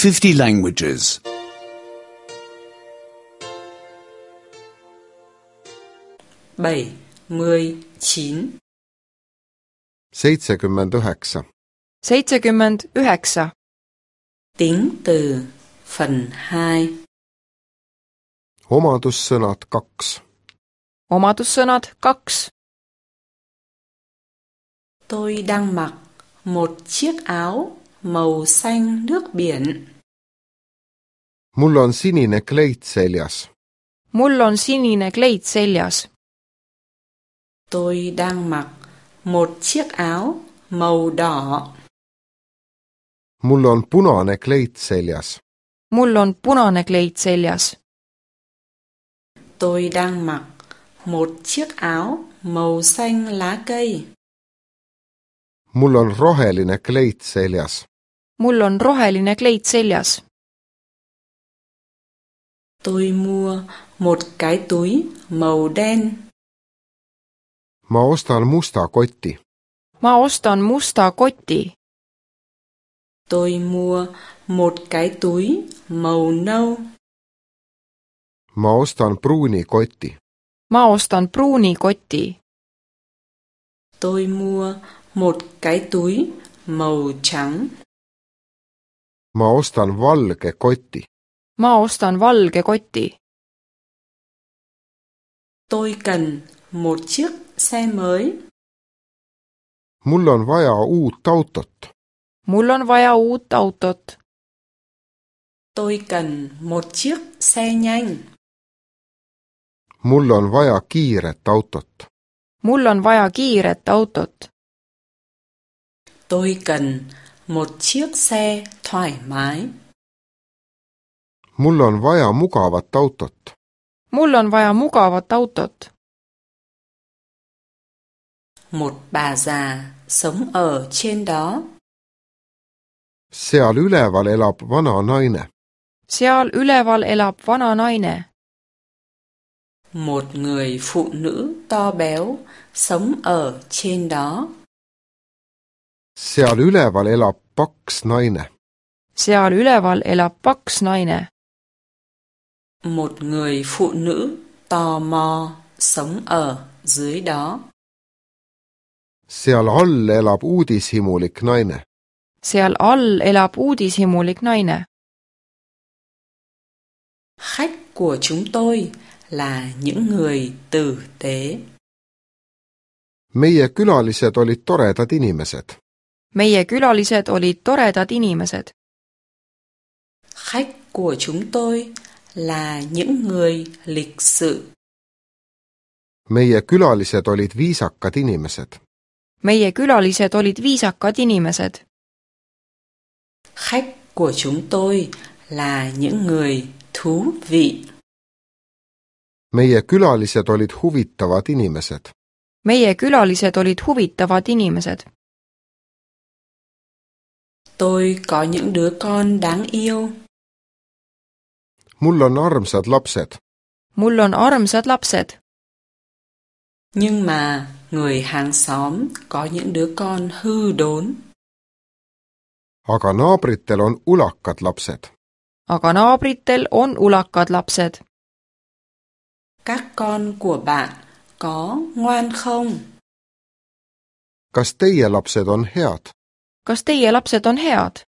50 languages. 79. 79. 79. Tính từ phần 2. Omadussõnad 2. Omadussõnad 2. Tôi đang mặc một chiếc áo màu xanh nước biển. Mul on sinine kleit seljas. Mul on sinine kleit seljas. Tôi đang mặc một chiếc áo màu đỏ. Mul on punane kleit seljas. Mul on punane kleit seljas. Tôi đang mặc một chiếc áo màu xanh lá cây. Mul on roheline kleit seljas. Mul on roheline kleit seljas. Tôi mua một cái túi màu đen. Ma ostan musta koti. Ma ostan musta koti. Tôi mua một cái túi màu nâu. Ma ostan pruuni koti. Ma ostan pruuni koti. Tôi mua một cái túi màu trắng. Ma ostan valge koti. Ma ostan valge koti. Tôi cần một chiếc xe mới. Mul on vaja uut autot. Mul on vaja uut autot. Tôi cần một chiếc xe nhanh. Mul on vaja kiiret autot. Mul on vaja kiiret autot. Tôi cần một chiếc xe thoải mái. Mul on vaja mugavat autot. Mul on vaja mugavat autot. Một bà già sống ở trên đó. Seal üleval elab vana naine. Seal üleval elab vana naine. Một người phụ nữ to béo sống ở trên đó. Seal üleval elab paks naine. Seal üleval elab paks naine. Một người phụ nữ tò mò sống ở dưới đó. Seal all elab uudishimulik naine. Seal all elab uudishimulik naine. Khách của chúng tôi là những người tử tế. Meie külalised olid toredad inimesed. Meie külalised olid toredad inimesed. Khách của chúng tôi là những người lịch sự. Meie külalised olid viisakad inimesed. Meie külalised olid viisakad inimesed. Khách của chúng tôi là những người thú vị. Meie külalised olid huvitavad inimesed. Meie külalised olid huvitavad inimesed. Tôi có những đứa con đáng yêu. Mul on armsad lapsed. Mul on armsad lapsed. Nhưng mà người hàng xóm có những đứa con hư đốn. Aga naabritel on ulakad lapsed. Aga naabritel on ulakad lapsed. Các con của bạn có ngoan không? Kas teie lapsed on head? Kas teie lapsed on head?